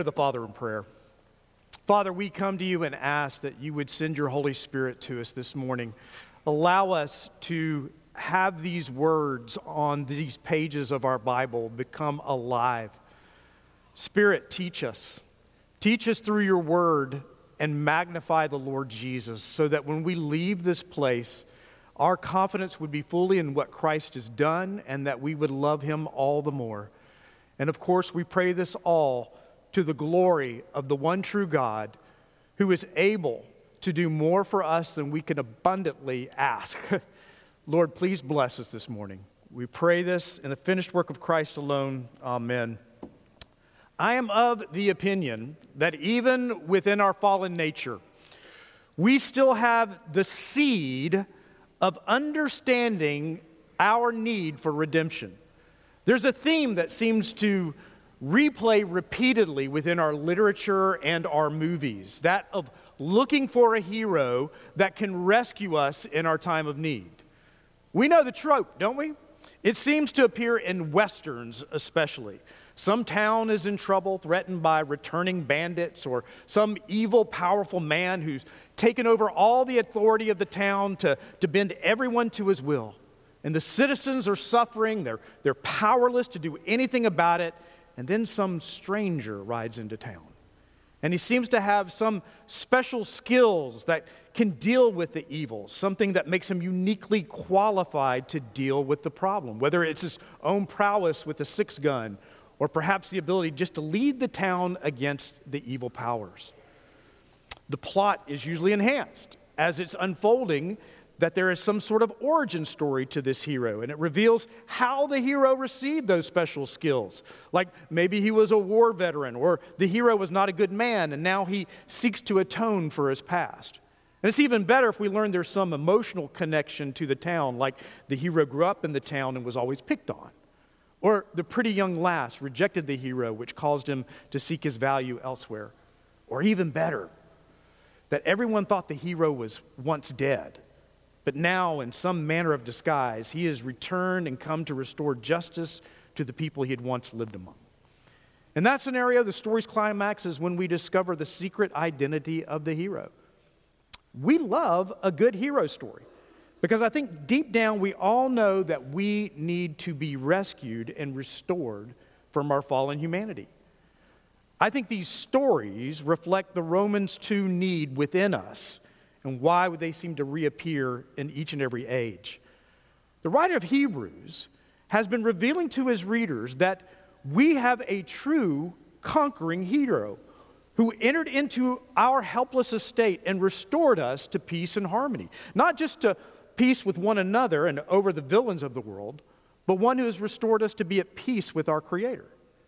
The Father in prayer. Father, we come to you and ask that you would send your Holy Spirit to us this morning. Allow us to have these words on these pages of our Bible become alive. Spirit, teach us. Teach us through your word and magnify the Lord Jesus so that when we leave this place, our confidence would be fully in what Christ has done and that we would love him all the more. And of course, we pray this all to the glory of the one true God who is able to do more for us than we can abundantly ask. Lord, please bless us this morning. We pray this in the finished work of Christ alone. Amen. I am of the opinion that even within our fallen nature, we still have the seed of understanding our need for redemption. There's a theme that seems to replay repeatedly within our literature and our movies, that of looking for a hero that can rescue us in our time of need. We know the trope, don't we? It seems to appear in Westerns especially. Some town is in trouble, threatened by returning bandits, or some evil, powerful man who's taken over all the authority of the town to bend everyone to his will. And the citizens are suffering, they're powerless to do anything about it. And then some stranger rides into town. And he seems to have some special skills that can deal with the evil, something that makes him uniquely qualified to deal with the problem, whether it's his own prowess with a six-gun or perhaps the ability just to lead the town against the evil powers. The plot is usually enhanced as it's unfolding that there is some sort of origin story to this hero, and it reveals how the hero received those special skills. Like maybe he was a war veteran, or the hero was not a good man, and now he seeks to atone for his past. And it's even better if we learn there's some emotional connection to the town, like the hero grew up in the town and was always picked on. Or the pretty young lass rejected the hero, which caused him to seek his value elsewhere. Or even better, that everyone thought the hero was once dead. But now, in some manner of disguise, he has returned and come to restore justice to the people he had once lived among. In that scenario, the story's climax is when we discover the secret identity of the hero. We love a good hero story because I think deep down we all know that we need to be rescued and restored from our fallen humanity. I think these stories reflect the Romans 2 need within us and why they seem to reappear in each and every age. The writer of Hebrews has been revealing to his readers that we have a true conquering hero who entered into our helpless estate and restored us to peace and harmony. Not just to peace with one another and over the villains of the world, but one who has restored us to be at peace with our Creator.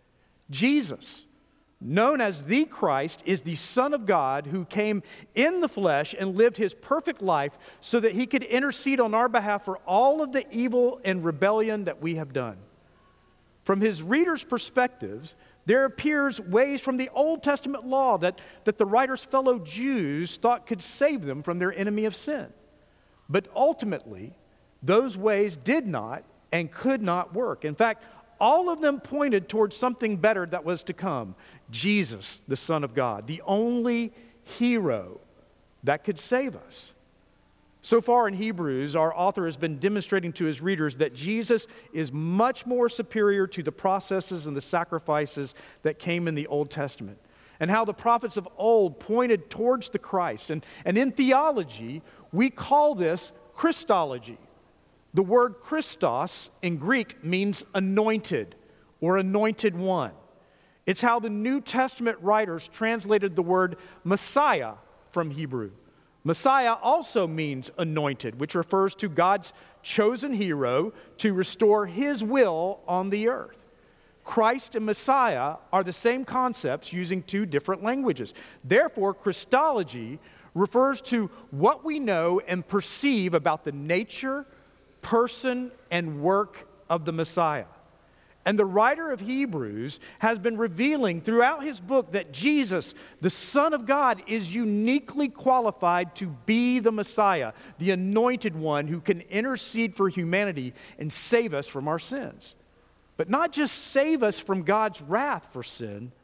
Jesus, known as the Christ, is the Son of God who came in the flesh and lived his perfect life so that he could intercede on our behalf for all of the evil and rebellion that we have done. From his readers' perspectives, there appears ways from the Old Testament law that the writer's fellow Jews thought could save them from their enemy of sin. But ultimately, those ways did not and could not work. In fact, all of them pointed towards something better that was to come. Jesus, the Son of God, the only hero that could save us. So far in Hebrews, our author has been demonstrating to his readers that Jesus is much more superior to the processes and the sacrifices that came in the Old Testament, and how the prophets of old pointed towards the Christ. And in theology, we call this Christology. The word Christos in Greek means anointed or anointed one. It's how the New Testament writers translated the word Messiah from Hebrew. Messiah also means anointed, which refers to God's chosen hero to restore his will on the earth. Christ and Messiah are the same concepts using two different languages. Therefore, Christology refers to what we know and perceive about the nature, person, and work of the Messiah. And the writer of Hebrews has been revealing throughout his book that Jesus, the Son of God, is uniquely qualified to be the Messiah, the anointed one who can intercede for humanity and save us from our sins. But not just save us from God's wrath for sin,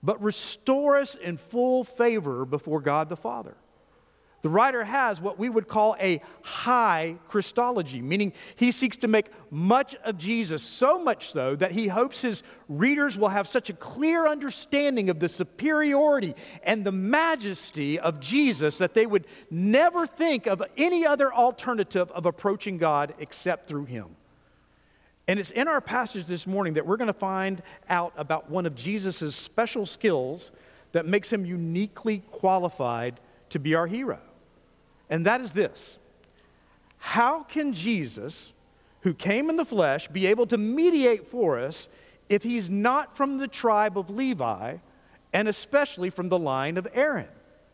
but restore us in full favor before God the Father. The writer has what we would call a high Christology, meaning he seeks to make much of Jesus, so much so that he hopes his readers will have such a clear understanding of the superiority and the majesty of Jesus that they would never think of any other alternative of approaching God except through him. And it's in our passage this morning that we're going to find out about one of Jesus' special skills that makes him uniquely qualified to be our hero. And that is this: how can Jesus, who came in the flesh, be able to mediate for us if he's not from the tribe of Levi, and especially from the line of Aaron?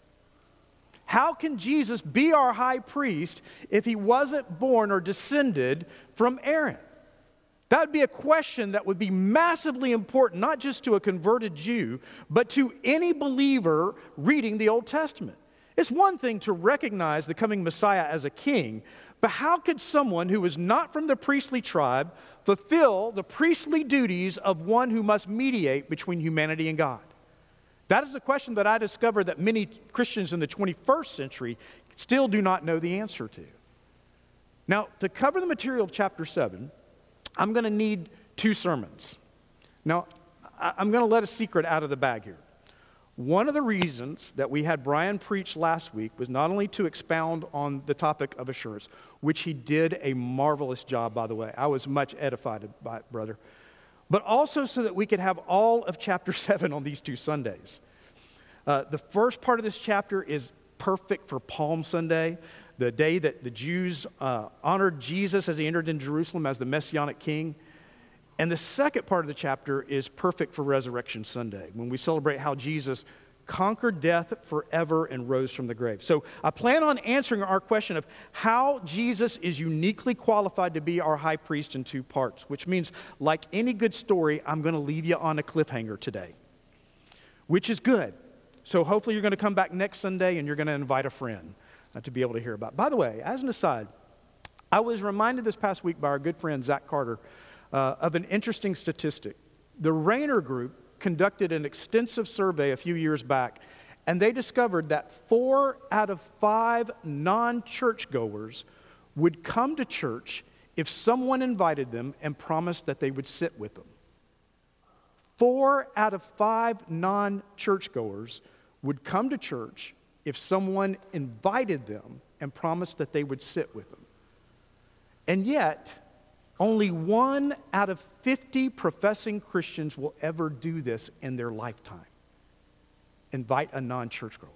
How can Jesus be our high priest if he wasn't born or descended from Aaron? That would be a question that would be massively important, not just to a converted Jew, but to any believer reading the Old Testament. It's one thing to recognize the coming Messiah as a king, but how could someone who is not from the priestly tribe fulfill the priestly duties of one who must mediate between humanity and God? That is a question that I discovered that many Christians in the 21st century still do not know the answer to. Now, to cover the material of chapter 7, I'm going to need 2 sermons. Now, I'm going to let a secret out of the bag here. One of the reasons that we had Brian preach last week was not only to expound on the topic of assurance, which he did a marvelous job, by the way. I was much edified by it, brother. But also so that we could have all of chapter 7 on these 2 Sundays. The first part of this chapter is perfect for Palm Sunday, the day that the Jews honored Jesus as he entered in Jerusalem as the Messianic King. And the second part of the chapter is perfect for Resurrection Sunday, when we celebrate how Jesus conquered death forever and rose from the grave. So I plan on answering our question of how Jesus is uniquely qualified to be our high priest in 2 parts, which means, like any good story, I'm going to leave you on a cliffhanger today, which is good. So hopefully you're going to come back next Sunday and you're going to invite a friend to be able to hear about it. By the way, as an aside, I was reminded this past week by our good friend Zach Carter of an interesting statistic. The Rayner Group conducted an extensive survey a few years back, and they discovered that 4 out of 5 non-churchgoers would come to church if someone invited them and promised that they would sit with them. 4 out of 5 non-churchgoers would come to church if someone invited them and promised that they would sit with them. And yet, only 1 out of 50 professing Christians will ever do this in their lifetime. Invite a non-churchgoer.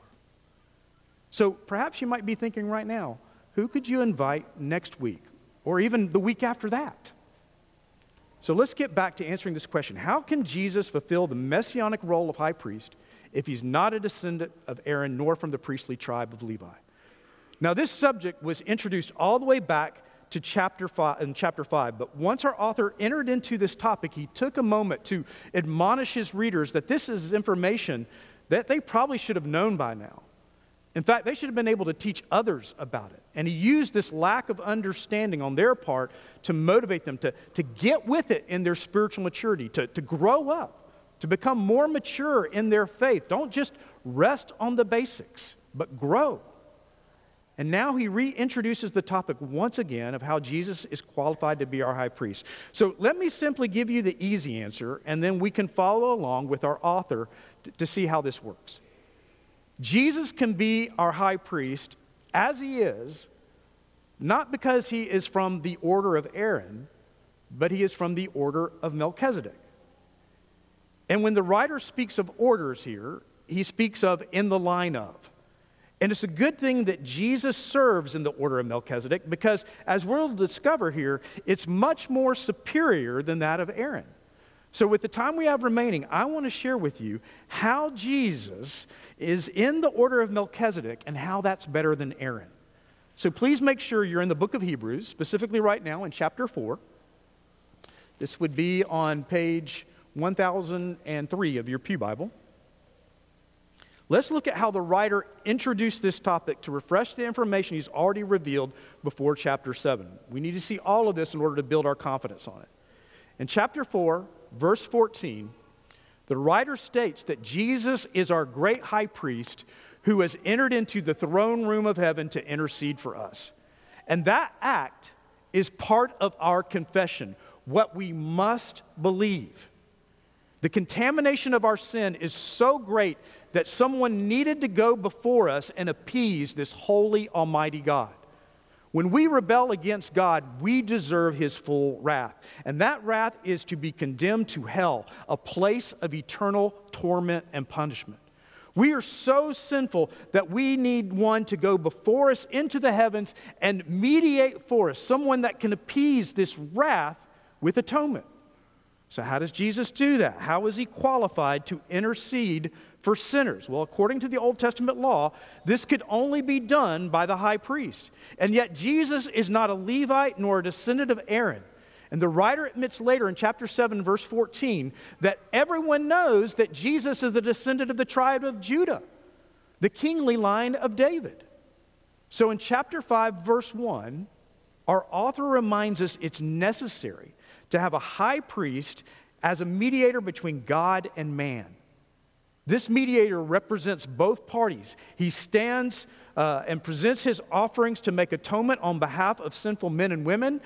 So perhaps you might be thinking right now, who could you invite next week or even the week after that? So let's get back to answering this question. How can Jesus fulfill the messianic role of high priest if he's not a descendant of Aaron nor from the priestly tribe of Levi? Now, this subject was introduced all the way back to chapter 5, but once our author entered into this topic, he took a moment to admonish his readers that this is information that they probably should have known by now. In fact, they should have been able to teach others about it. And he used this lack of understanding on their part to motivate them to get with it in their spiritual maturity, to grow up, to become more mature in their faith. Don't just rest on the basics, but grow. And now he reintroduces the topic once again of how Jesus is qualified to be our high priest. So let me simply give you the easy answer, and then we can follow along with our author to see how this works. Jesus can be our high priest as he is, not because he is from the order of Aaron, but he is from the order of Melchizedek. And when the writer speaks of orders here, he speaks of in the line of. And it's a good thing that Jesus serves in the order of Melchizedek because, as we'll discover here, it's much more superior than that of Aaron. So with the time we have remaining, I want to share with you how Jesus is in the order of Melchizedek and how that's better than Aaron. So please make sure you're in the book of Hebrews, specifically right now in chapter 4. This would be on page 1003 of your Pew Bible. Let's look at how the writer introduced this topic to refresh the information he's already revealed before chapter 7. We need to see all of this in order to build our confidence on it. In chapter 4, verse 14, The writer states that Jesus is our great high priest who has entered into the throne room of heaven to intercede for us. And that act is part of our confession, what we must believe. The contamination of our sin is so great that someone needed to go before us and appease this holy, almighty God. When we rebel against God, we deserve his full wrath. And that wrath is to be condemned to hell, a place of eternal torment and punishment. We are so sinful that we need one to go before us into the heavens and mediate for us, someone that can appease this wrath with atonement. So how does Jesus do that? How is he qualified to intercede for sinners? Well, according to the Old Testament law, this could only be done by the high priest. And yet Jesus is not a Levite nor a descendant of Aaron. And the writer admits later in chapter 7, verse 14, that everyone knows that Jesus is the descendant of the tribe of Judah, the kingly line of David. So in chapter 5, verse 1, our author reminds us it's necessary to have a high priest as a mediator between God and man. This mediator represents both parties. He stands and presents his offerings to make atonement on behalf of sinful men and women,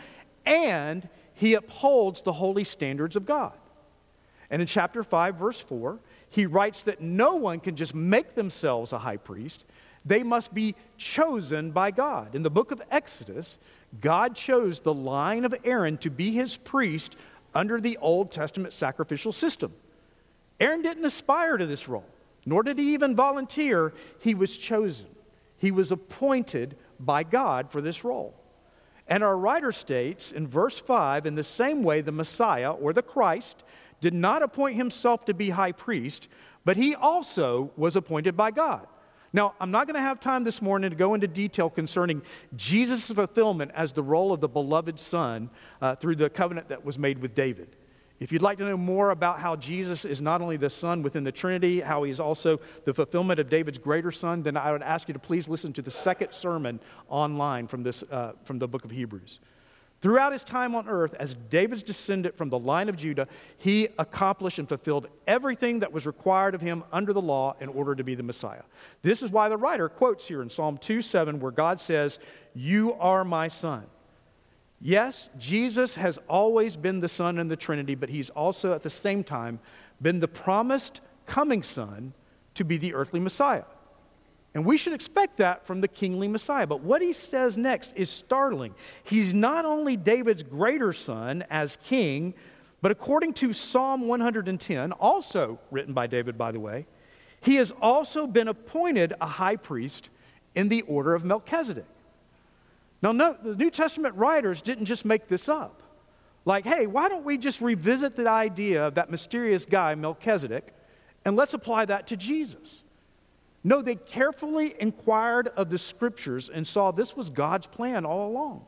and he upholds the holy standards of God. And in chapter 5, verse 4, he writes that no one can just make themselves a high priest. They must be chosen by God. In the book of Exodus, God chose the line of Aaron to be his priest under the Old Testament sacrificial system. Aaron didn't aspire to this role, nor did he even volunteer. He was chosen. He was appointed by God for this role. And our writer states in verse 5, in the same way the Messiah, or the Christ, did not appoint himself to be high priest, but he also was appointed by God. Now, I'm not going to have time this morning to go into detail concerning Jesus' fulfillment as the role of the beloved Son through the covenant that was made with David. If you'd like to know more about how Jesus is not only the Son within the Trinity, how he's also the fulfillment of David's greater Son, then I would ask you to please listen to the second sermon online from the book of Hebrews. Throughout his time on earth, as David's descendant from the line of Judah, he accomplished and fulfilled everything that was required of him under the law in order to be the Messiah. This is why the writer quotes here in Psalm 2:7, where God says, "You are my Son." Yes, Jesus has always been the Son in the Trinity, but he's also at the same time been the promised coming Son to be the earthly Messiah. And we should expect that from the kingly Messiah. But what he says next is startling. He's not only David's greater son as king, but according to Psalm 110, also written by David, by the way, he has also been appointed a high priest in the order of Melchizedek. Now, note, the New Testament writers didn't just make this up. Like, hey, why don't we just revisit the idea of that mysterious guy, Melchizedek, and let's apply that to Jesus? No, they carefully inquired of the scriptures and saw this was God's plan all along.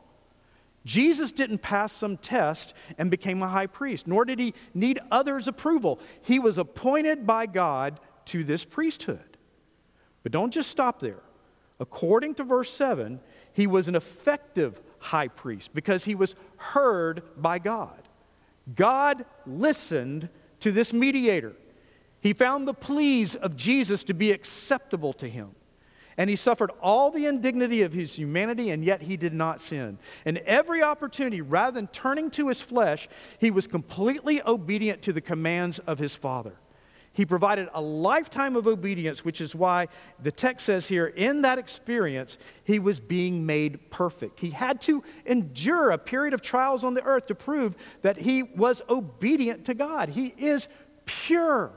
Jesus didn't pass some test and became a high priest, nor did he need others' approval. He was appointed by God to this priesthood. But don't just stop there. According to verse 7, he was an effective high priest because he was heard by God. God listened to this mediator. He found the pleas of Jesus to be acceptable to him. And he suffered all the indignity of his humanity, and yet he did not sin. And every opportunity, rather than turning to his flesh, he was completely obedient to the commands of his Father. He provided a lifetime of obedience, which is why the text says here, in that experience, he was being made perfect. He had to endure a period of trials on the earth to prove that he was obedient to God. He is pure.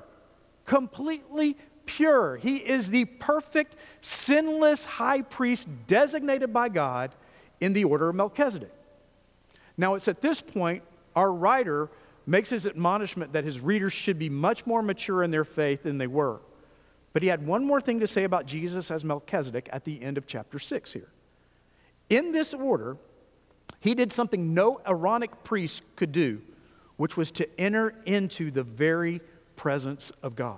Completely pure. He is the perfect, sinless high priest designated by God in the order of Melchizedek. Now, it's at this point our writer makes his admonishment that his readers should be much more mature in their faith than they were. But he had one more thing to say about Jesus as Melchizedek at the end of chapter 6 here. In this order, he did something no Aaronic priest could do, which was to enter into the very presence of God.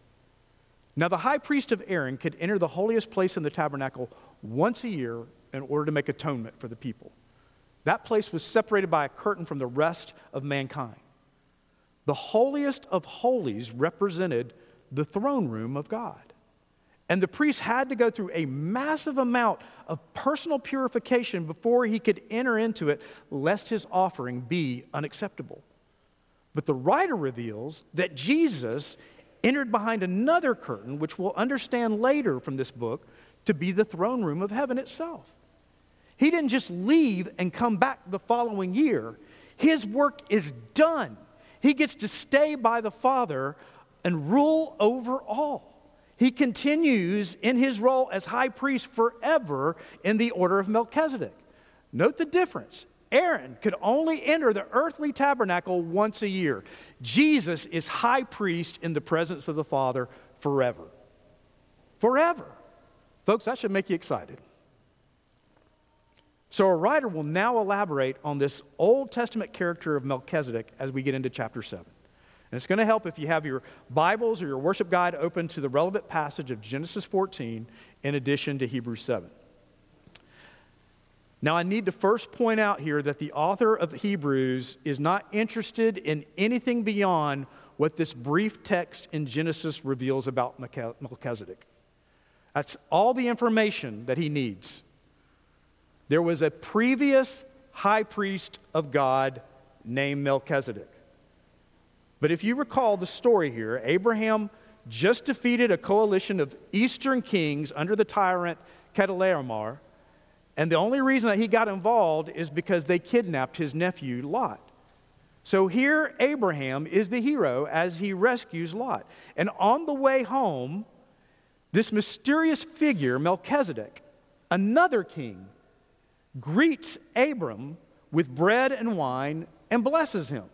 Now, the high priest of Aaron could enter the holiest place in the tabernacle once a year in order to make atonement for the people. That place was separated by a curtain from the rest of mankind. The holiest of holies represented the throne room of God. And the priest had to go through a massive amount of personal purification before he could enter into it, lest his offering be unacceptable. But the writer reveals that Jesus entered behind another curtain, which we'll understand later from this book, to be the throne room of heaven itself. He didn't just leave and come back the following year. His work is done. He gets to stay by the Father and rule over all. He continues in his role as high priest forever in the order of Melchizedek. Note the difference. Aaron could only enter the earthly tabernacle once a year. Jesus is high priest in the presence of the Father forever. Forever. Folks, that should make you excited. So a writer will now elaborate on this Old Testament character of Melchizedek as we get into chapter 7. And it's going to help if you have your Bibles or your worship guide open to the relevant passage of Genesis 14 in addition to Hebrews 7. Now, I need to first point out here that the author of Hebrews is not interested in anything beyond what this brief text in Genesis reveals about Melchizedek. That's all the information that he needs. There was a previous high priest of God named Melchizedek. But if you recall the story here, Abraham just defeated a coalition of eastern kings under the tyrant Chedorlaomer, and the only reason that he got involved is because they kidnapped his nephew Lot. So here Abraham is the hero as he rescues Lot. And on the way home, this mysterious figure, Melchizedek, another king, greets Abram with bread and wine and blesses him.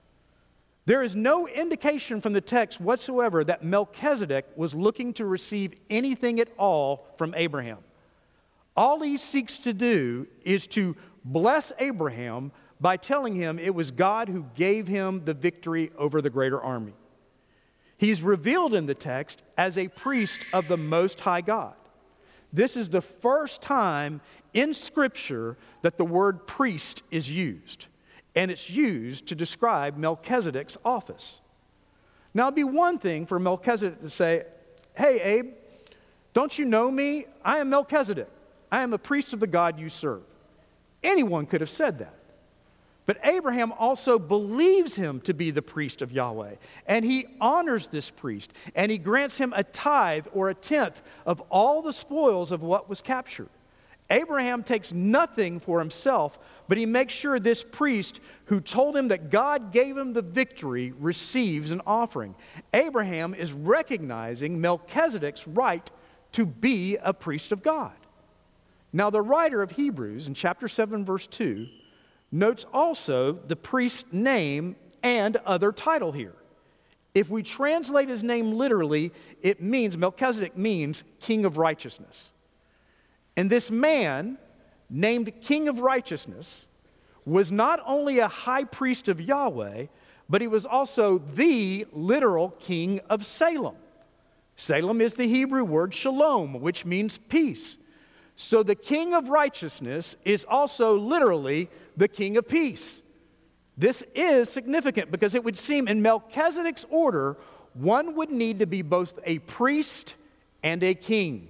There is no indication from the text whatsoever that Melchizedek was looking to receive anything at all from Abraham. All he seeks to do is to bless Abraham by telling him it was God who gave him the victory over the greater army. He's revealed in the text as a priest of the Most High God. This is the first time in Scripture that the word priest is used. And it's used to describe Melchizedek's office. Now, it'd be one thing for Melchizedek to say, "Hey, Abe, don't you know me? I am Melchizedek. I am a priest of the God you serve." Anyone could have said that. But Abraham also believes him to be the priest of Yahweh. And he honors this priest. And he grants him a tithe or a tenth of all the spoils of what was captured. Abraham takes nothing for himself, but he makes sure this priest who told him that God gave him the victory receives an offering. Abraham is recognizing Melchizedek's right to be a priest of God. Now, the writer of Hebrews in chapter 7, verse 2, notes also the priest's name and other title here. If we translate his name literally, it means, Melchizedek means King of Righteousness. And this man, named King of Righteousness, was not only a high priest of Yahweh, but he was also the literal king of Salem. Salem is the Hebrew word shalom, which means peace. So the King of Righteousness is also literally the King of Peace. This is significant because it would seem in Melchizedek's order, one would need to be both a priest and a king.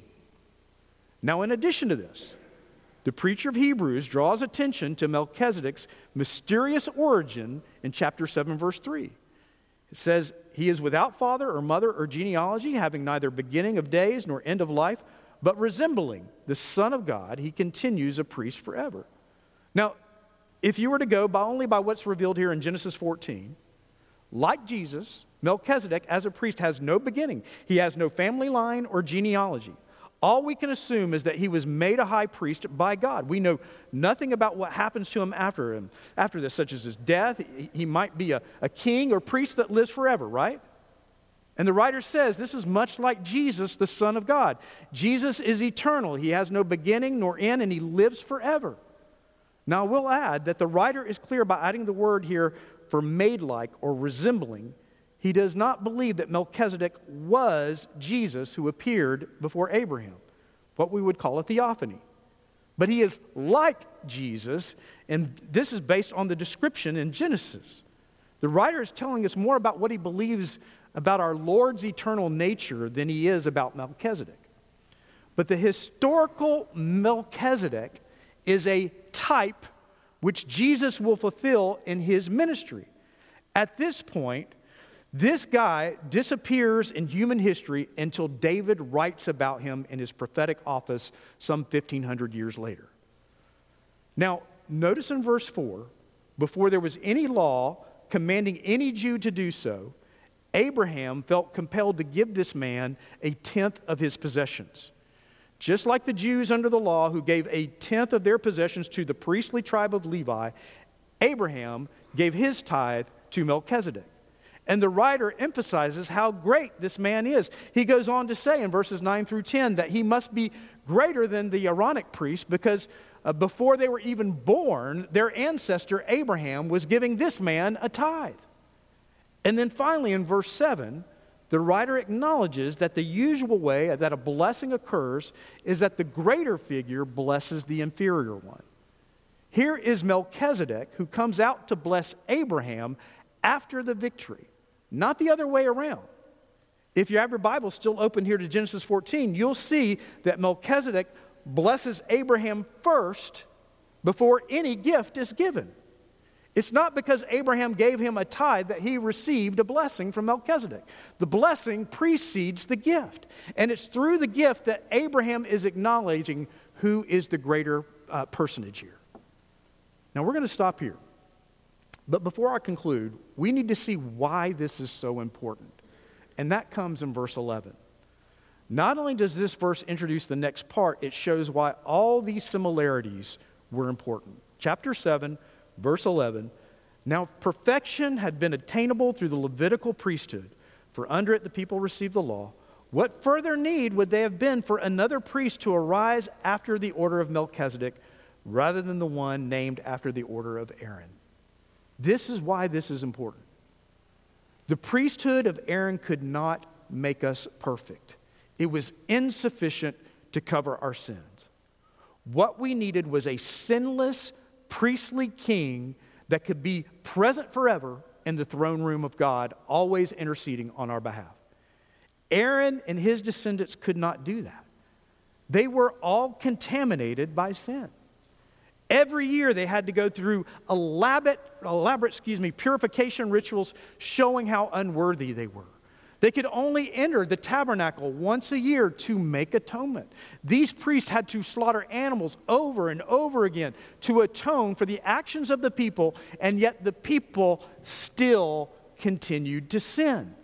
Now, in addition to this, the preacher of Hebrews draws attention to Melchizedek's mysterious origin in chapter 7, verse 3. It says, "He is without father or mother or genealogy, having neither beginning of days nor end of life, but resembling the Son of God, he continues a priest forever." Now, if you were to go only by what's revealed here in Genesis 14, like Jesus, Melchizedek as a priest has no beginning. He has no family line or genealogy. All we can assume is that he was made a high priest by God. We know nothing about what happens to him after this, such as his death. He might be a king or priest that lives forever, right? And the writer says this is much like Jesus, the Son of God. Jesus is eternal. He has no beginning nor end, and he lives forever. Now, we'll add that the writer is clear by adding the word here for made-like or resembling. He does not believe that Melchizedek was Jesus who appeared before Abraham, what we would call a theophany. But he is like Jesus, and this is based on the description in Genesis. The writer is telling us more about what he believes about our Lord's eternal nature than he is about Melchizedek. But the historical Melchizedek is a type which Jesus will fulfill in his ministry. At this point, this guy disappears in human history until David writes about him in his prophetic office some 1,500 years later. Now, notice in verse 4, before there was any law commanding any Jew to do so, Abraham felt compelled to give this man a tenth of his possessions. Just like the Jews under the law who gave a tenth of their possessions to the priestly tribe of Levi, Abraham gave his tithe to Melchizedek. And the writer emphasizes how great this man is. He goes on to say in verses 9 through 10 that he must be greater than the Aaronic priest because before they were even born, their ancestor Abraham was giving this man a tithe. And then finally in verse 7, the writer acknowledges that the usual way that a blessing occurs is that the greater figure blesses the inferior one. Here is Melchizedek who comes out to bless Abraham after the victory, not the other way around. If you have your Bible still open here to Genesis 14, you'll see that Melchizedek blesses Abraham first before any gift is given. It's not because Abraham gave him a tithe that he received a blessing from Melchizedek. The blessing precedes the gift. And it's through the gift that Abraham is acknowledging who is the greater personage here. Now we're going to stop here. But before I conclude, we need to see why this is so important. And that comes in verse 11. Not only does this verse introduce the next part, it shows why all these similarities were important. Chapter 7, verse 11. Now if perfection had been attainable through the Levitical priesthood, for under it the people received the law, what further need would there have been for another priest to arise after the order of Melchizedek, rather than the one named after the order of Aaron? This is why this is important. The priesthood of Aaron could not make us perfect. It was insufficient to cover our sins. What we needed was a sinless priestly king that could be present forever in the throne room of God, always interceding on our behalf. Aaron and his descendants could not do that. They were all contaminated by sin. Every year they had to go through elaborate purification rituals showing how unworthy they were. They could only enter the tabernacle once a year to make atonement. These priests had to slaughter animals over and over again to atone for the actions of the people, and yet the people still continued to sin.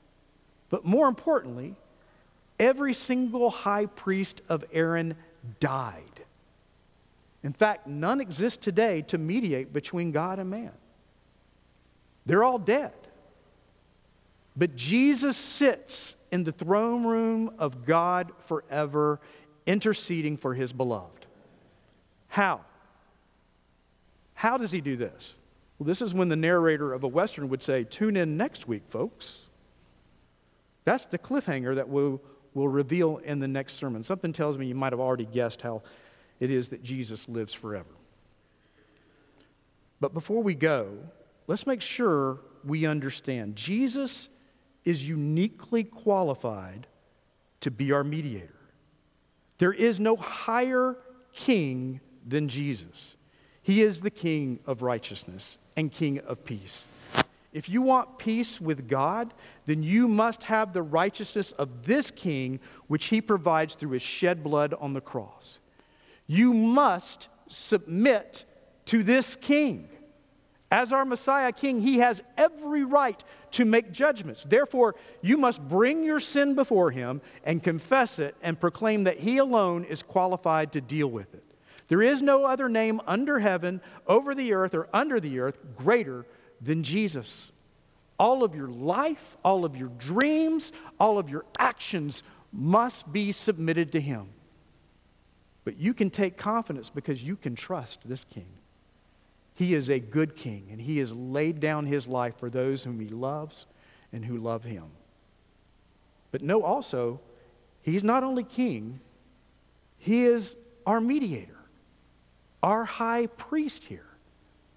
But more importantly, every single high priest of Aaron died. In fact, none exist today to mediate between God and man. They're all dead. But Jesus sits in the throne room of God forever, interceding for his beloved. How? How does he do this? Well, this is when the narrator of a Western would say, "Tune in next week, folks." That's the cliffhanger that we'll reveal in the next sermon. Something tells me you might have already guessed how it is that Jesus lives forever. But before we go, let's make sure we understand Jesus is uniquely qualified to be our mediator. There is no higher king than Jesus. He is the King of righteousness and King of peace. If you want peace with God, then you must have the righteousness of this King, which he provides through his shed blood on the cross. You must submit to this King. As our Messiah King, he has every right to make judgments. Therefore, you must bring your sin before him and confess it and proclaim that he alone is qualified to deal with it. There is no other name under heaven, over the earth, or under the earth greater than Jesus. All of your life, all of your dreams, all of your actions must be submitted to him. But you can take confidence because you can trust this King. He is a good King, and he has laid down his life for those whom he loves and who love him. But know also, he's not only King, he is our mediator, our high priest here.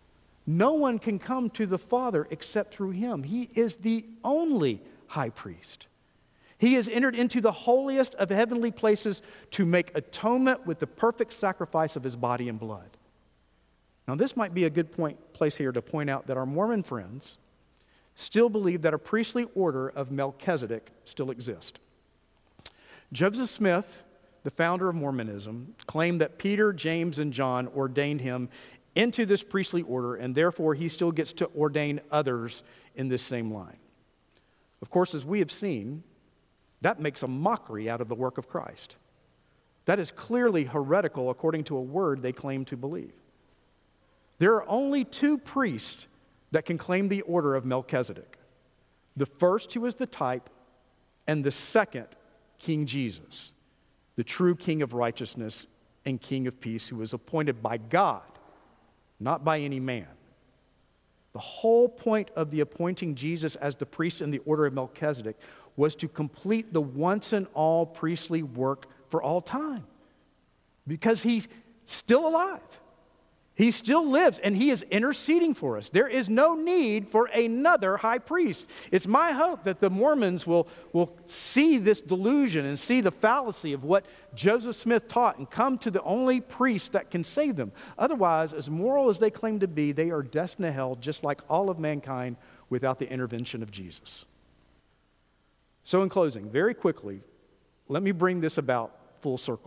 No one can come to the Father except through him. He is the only high priest. He has entered into the holiest of heavenly places to make atonement with the perfect sacrifice of his body and blood. Now, this might be a good place here to point out that our Mormon friends still believe that a priestly order of Melchizedek still exists. Joseph Smith, the founder of Mormonism, claimed that Peter, James, and John ordained him into this priestly order, and therefore he still gets to ordain others in this same line. Of course, as we have seen, that makes a mockery out of the work of Christ. That is clearly heretical according to a word they claim to believe. There are only two priests that can claim the order of Melchizedek. The first, who is the type, and the second, King Jesus, the true King of righteousness and King of peace, who was appointed by God, not by any man. The whole point of the appointing Jesus as the priest in the order of Melchizedek was to complete the once and all priestly work for all time. Because he's still alive. He still lives, and he is interceding for us. There is no need for another high priest. It's my hope that the Mormons will see this delusion and see the fallacy of what Joseph Smith taught and come to the only priest that can save them. Otherwise, as moral as they claim to be, they are destined to hell just like all of mankind without the intervention of Jesus. So in closing, very quickly, let me bring this about full circle.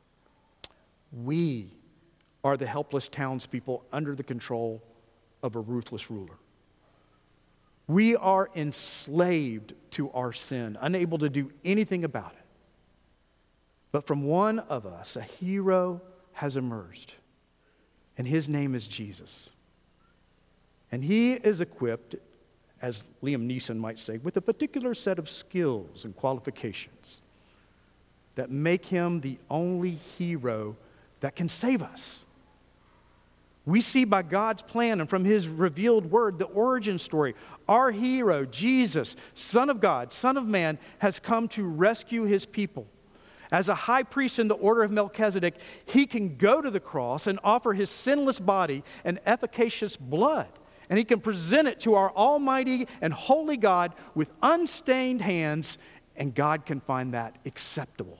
We are the helpless townspeople under the control of a ruthless ruler. We are enslaved to our sin, unable to do anything about it. But from one of us, a hero has emerged, and his name is Jesus. And he is equipped, as Liam Neeson might say, with a particular set of skills and qualifications that make him the only hero that can save us. We see by God's plan and from his revealed word the origin story. Our hero, Jesus, Son of God, Son of Man, has come to rescue his people. As a high priest in the order of Melchizedek, he can go to the cross and offer his sinless body and efficacious blood. And he can present it to our almighty and holy God with unstained hands, and God can find that acceptable.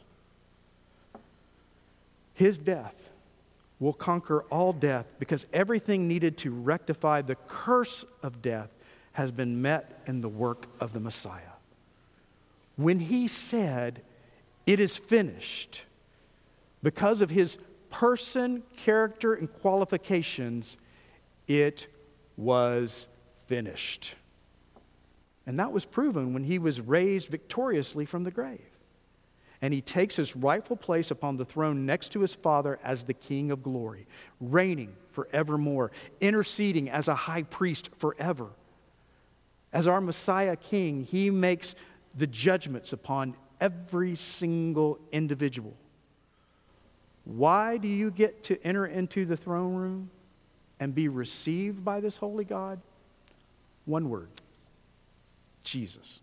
His death will conquer all death because everything needed to rectify the curse of death has been met in the work of the Messiah. When he said, "It is finished," because of his person, character, and qualifications, it was finished. And that was proven when he was raised victoriously from the grave. And he takes his rightful place upon the throne next to his Father as the King of glory, reigning forevermore, interceding as a high priest forever. As our Messiah King, he makes the judgments upon every single individual. Why do you get to enter into the throne room and be received by this holy God? One word: Jesus.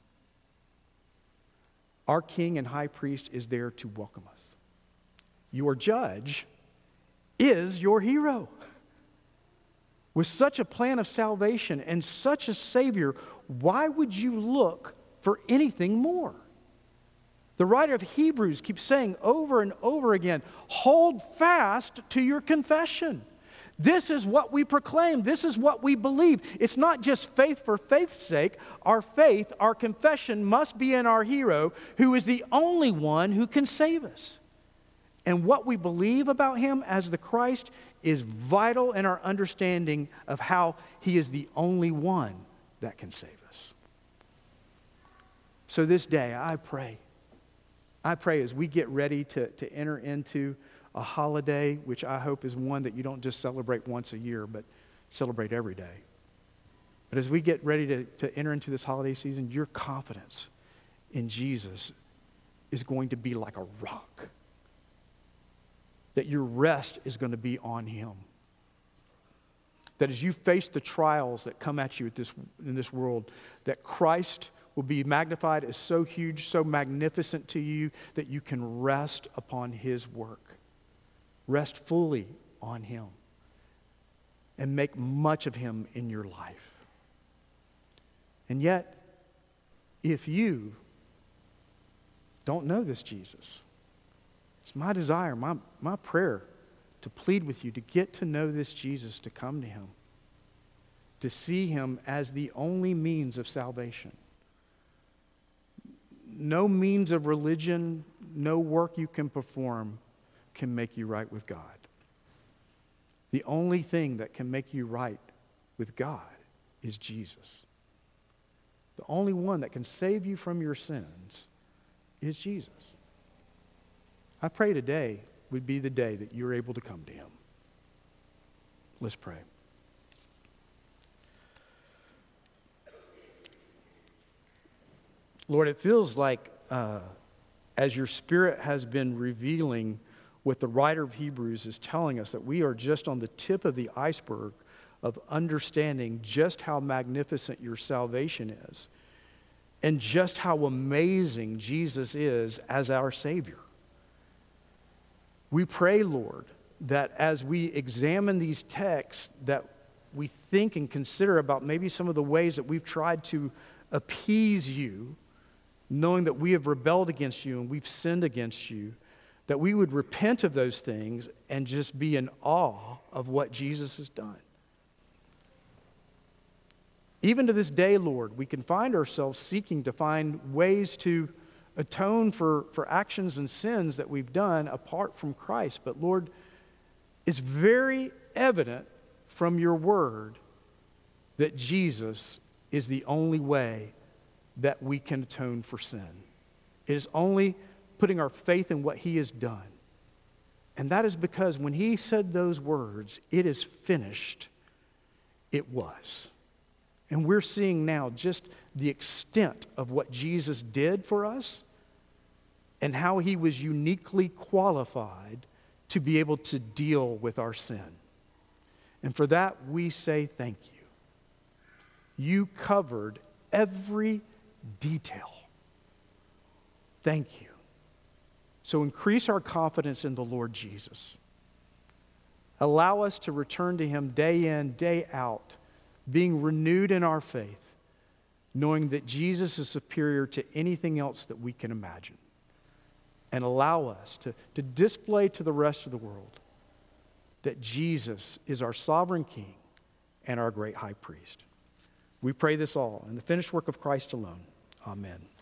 Our King and High Priest is there to welcome us. Your judge is your hero. With such a plan of salvation and such a Savior, why would you look for anything more? The writer of Hebrews keeps saying over and over again, hold fast to your confession. This is what we proclaim. This is what we believe. It's not just faith for faith's sake. Our faith, our confession must be in our hero, who is the only one who can save us. And what we believe about him as the Christ is vital in our understanding of how he is the only one that can save us. So this day, I pray as we get ready to enter into a holiday, which I hope is one that you don't just celebrate once a year, but celebrate every day. But as we get ready to enter into this holiday season, your confidence in Jesus is going to be like a rock. That your rest is going to be on him. That as you face the trials that come at you in this world, that Christ will be magnified as so huge, so magnificent to you that you can rest upon his work. Rest fully on him. and make much of him in your life. And yet, if you don't know this Jesus, it's my desire, my prayer to plead with you to get to know this Jesus, to come to him, to see him as the only means of salvation. No means of religion, no work you can perform can make you right with God. The only thing that can make you right with God is Jesus. The only one that can save you from your sins is Jesus. I pray today would be the day that you're able to come to him. Let's pray. Lord, it feels like as your Spirit has been revealing what the writer of Hebrews is telling us, that we are just on the tip of the iceberg of understanding just how magnificent your salvation is and just how amazing Jesus is as our Savior. We pray, Lord, that as we examine these texts, that we think and consider about maybe some of the ways that we've tried to appease you, knowing that we have rebelled against you and we've sinned against you, that we would repent of those things and just be in awe of what Jesus has done. Even to this day, Lord, we can find ourselves seeking to find ways to atone for actions and sins that we've done apart from Christ. But Lord, it's very evident from your word that Jesus is the only way that we can atone for sin. It is only putting our faith in what he has done. And that is because when he said those words, "It is finished," it was. And we're seeing now just the extent of what Jesus did for us and how he was uniquely qualified to be able to deal with our sin. And for that, we say thank you. You covered every detail. Thank you. So increase our confidence in the Lord Jesus. Allow us to return to him day in, day out, being renewed in our faith, knowing that Jesus is superior to anything else that we can imagine. And allow us to display to the rest of the world that Jesus is our sovereign King and our great high priest. We pray this all in the finished work of Christ alone. Amen.